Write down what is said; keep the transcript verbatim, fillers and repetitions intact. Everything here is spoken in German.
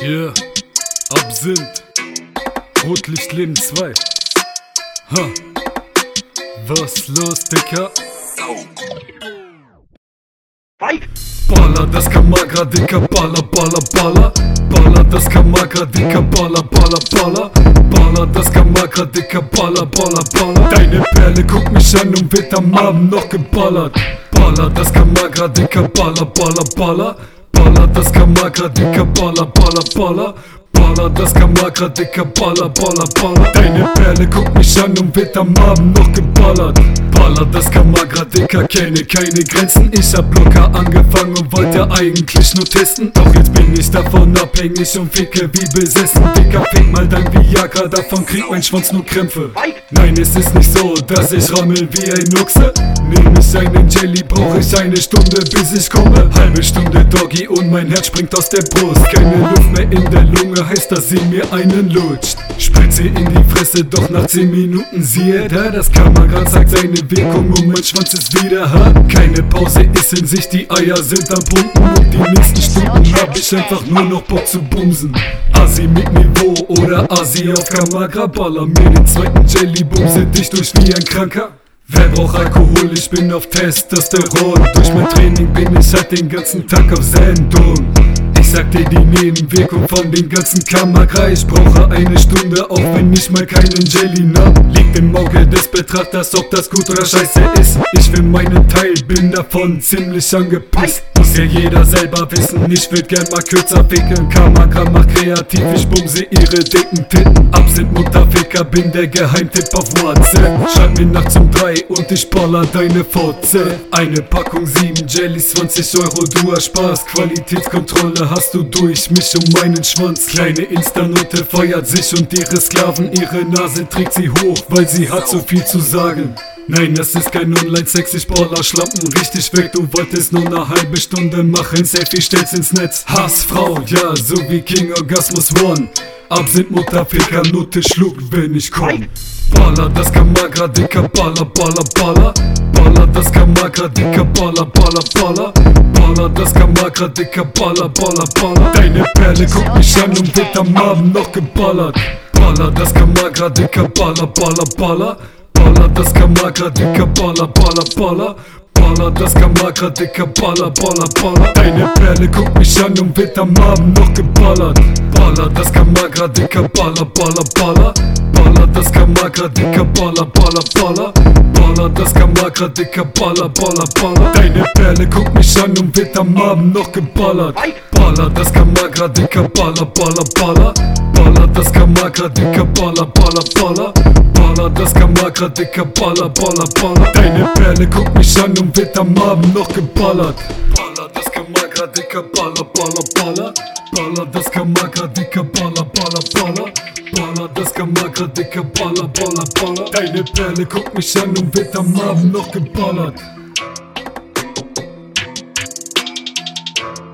Yeah, Absinth, Rotlichtleben zwei. Ha, was los, Dicker? Baller, das Kamagra, Dicker, baller, baller, baller. Baller, das Kamagra, Dicker, baller, baller, baller. Baller, das Kamagra, Dicker, baller, baller, baller. Deine Perle guckt mich an und wird am Abend noch geballert. Baller, das Kamagra, Dicker, baller, baller, baller. Baller, das Kamagra, Dicker, baller, baller, baller. Baller, das Kamagra, Dicker, baller, baller, baller. Deine Perle guckt mich an und wird am Abend noch geballert. Baller, das Kamagra, Dicker, kenne keine Grenzen. Ich hab locker angefangen und wollte eigentlich nur testen. Doch jetzt bin ich davon abhängig und ficke wie besessen. Dicker, fick mal dein Viagra, davon kriegt mein Schwanz nur Krämpfe. Nein, es ist nicht so, dass ich rammel wie ein Luchse. Nehm ich einen Jelly, brauch ich eine Stunde bis ich komme. Halbe Stunde Doggy und mein Herz springt aus der Brust. Keine Luft mehr in der Lunge, heißt, dass sie mir einen lutscht. Spritze in die Fresse, doch nach zehn Minuten siehe da, das Kamagra zeigt seine Wirkung und mein Schwanz ist wieder hart. Keine Pause ist in sich, die Eier sind am Pumpen und die nächsten Stunden hab ich einfach nur noch Bock zu bumsen. Asi mit Niveau oder Asi auf Kamagra, baller mir den zweiten Jelly, bumse dich durch wie ein Kranker. Wer braucht Alkohol? Ich bin auf Testosteron. Durch mein Training bin ich halt den ganzen Tag auf Sendung. Ich sag dir die Nebenwirkung von den ganzen Kamagra. Ich brauche eine Stunde, auch wenn ich mal keinen Jelly nahm. Liegt im Auge des Betrachters, ob das gut oder scheiße ist. Ich für meinen Teil bin davon ziemlich angepisst. Muss ja jeder selber wissen, ich würd gern mal kürzer ficken. Kamagra macht kreativ, ich bumse ihre dicken Titten. Absinth Mutterficker, bin der Geheimtipp auf WhatsApp. Schreib mir nachts um drei und ich baller deine Fotze. Eine Packung sieben Jellys, zwanzig Euro, du hast Spaß. Qualitätskontrolle hast du durch mich um meinen Schwanz. Kleine Instanutte feiert sich und ihre Sklaven. Ihre Nase trägt sie hoch, weil sie hat so viel zu sagen. Nein, das ist kein Online-Sex, ich baller Schlampen richtig weg. Du wolltest nur eine halbe Stunde machen, Selfie stellst ins Netz. Hassfrau, ja, so wie King Orgasmus One. Absinth Mutterficker, Nutte schlug, wenn ich komm. Baller, das Kamagra, Dicker, baller, baller, baller. Baller, das Kamagra, Dicker, baller, baller, baller. Baller, das Kamagra, Dicker, baller, baller, baller. Deine Perle guckt mich an und wird am Abend noch geballert. Baller, das Kamagra, Dicker, baller, baller, baller. Baller, das Kamagra, Dicker, baller, baller, baller. Baller, das Kamagra, Dicker, baller, baller, baller. Deine Perle guckt mich an und wird am Abend noch geballert. Baller, das Kamagra, Dicker, baller, baller, baller. Baller, das Kamagra, Dicker, baller, baller, baller. Baller, das Kamagra, Dicker, baller, baller, baller. Deine Perle guckt mich an und wird am Abend noch geballert. Baller, das Kamagra, Dicker, baller, baller, baller. Baller, das Kamagra, Dicker, baller, baller, baller. Baller, das Kamagra, Dicker, baller, baller, baller. Deine Perle guckt mich an und wird am Abend noch geballert. Baller, das Kamagra, Dicker, baller, baller, baller. Baller, das Kamagra, Dicker, baller, baller, baller. Baller, das Kamagra, Dicker, baller, baller, baller. Deine Perle guckt mich an und wird am Abend noch geballert.